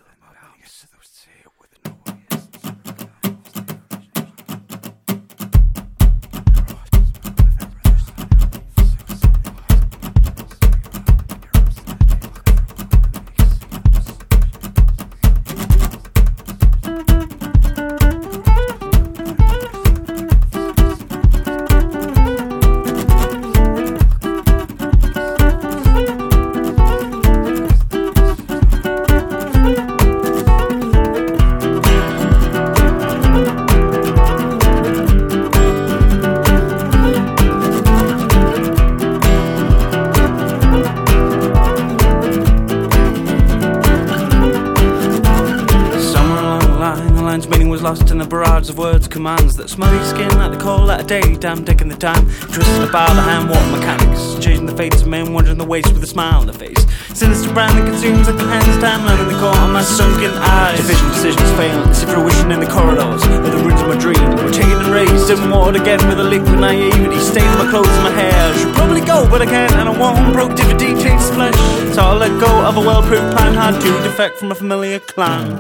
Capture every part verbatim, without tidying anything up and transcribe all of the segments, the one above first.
Meaning was lost in a barrage of words, commands that smell your skin like the cold light of day. Damn, taking the time, twisting about the hand, what mechanics, changing the fates of men, wandering the waste with a smile on the face. Sinister brand that consumes like the hands time, learning the caught on my sunken eyes. Division decisions fail, as if fruition in the corridors of the ruins of my dream. Rotated and raised and watered again with a liquid naivety, staining my clothes and my hair. I should probably go, but I can't, and I won't. Productivity takes flesh, so I'll let go of a well-proved plan. Hard to defect from a familiar clan.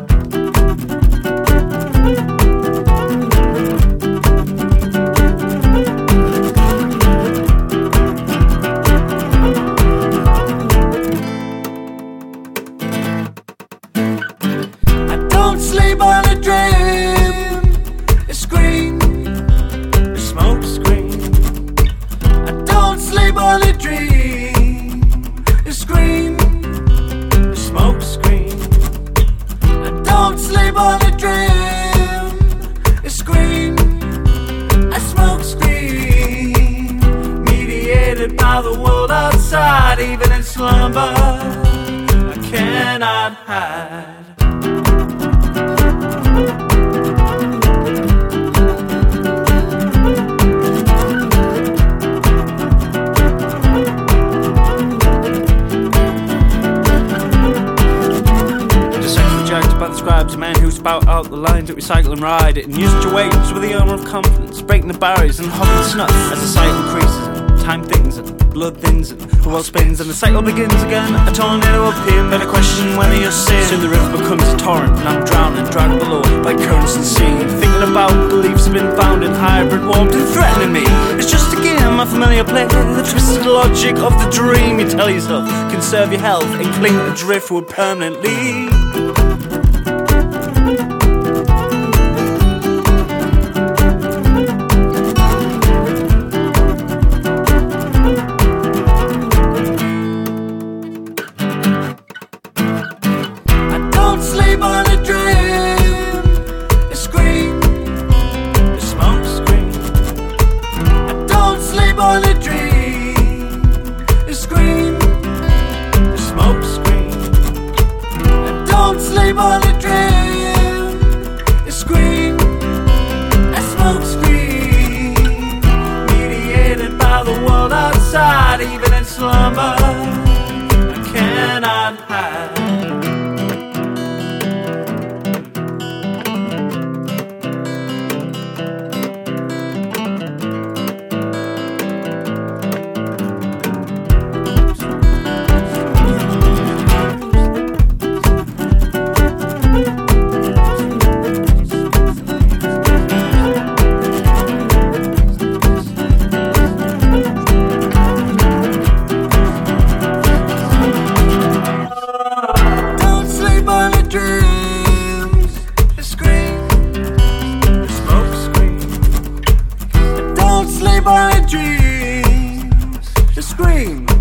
Sleep on a dream, a scream, a smoke screen. I don't sleep on a dream, a scream, a smoke screen. I don't sleep on a dream, a scream, a smoke screen. Mediated by the world outside, even in slumber, I cannot hide. By the scribes, a man who spout out the lines that recycle and ride it, and used your waves with the armour of confidence, breaking the barriers and hopping snuff as the cycle increases. Time thins and blood thins and the world spins and the cycle begins again. A tornado of him, then a question whether you're sin. Soon the river becomes a torrent and I'm drowning, dragged below by currents and sea. Thinking about beliefs have been found in hybrid, warped and threatening me. It's just a game, a familiar play, the twisted logic of the dream. You tell yourself, conserve your health and cling to driftwood permanently. Sleep on a dream, a scream, a smoke screen. I don't sleep on a dream, a scream, a smoke screen. I don't sleep on a dream, a scream, a smoke screen. Mediated by the world outside, even in slumber, I cannot hide. Sleep on a dream, a scream.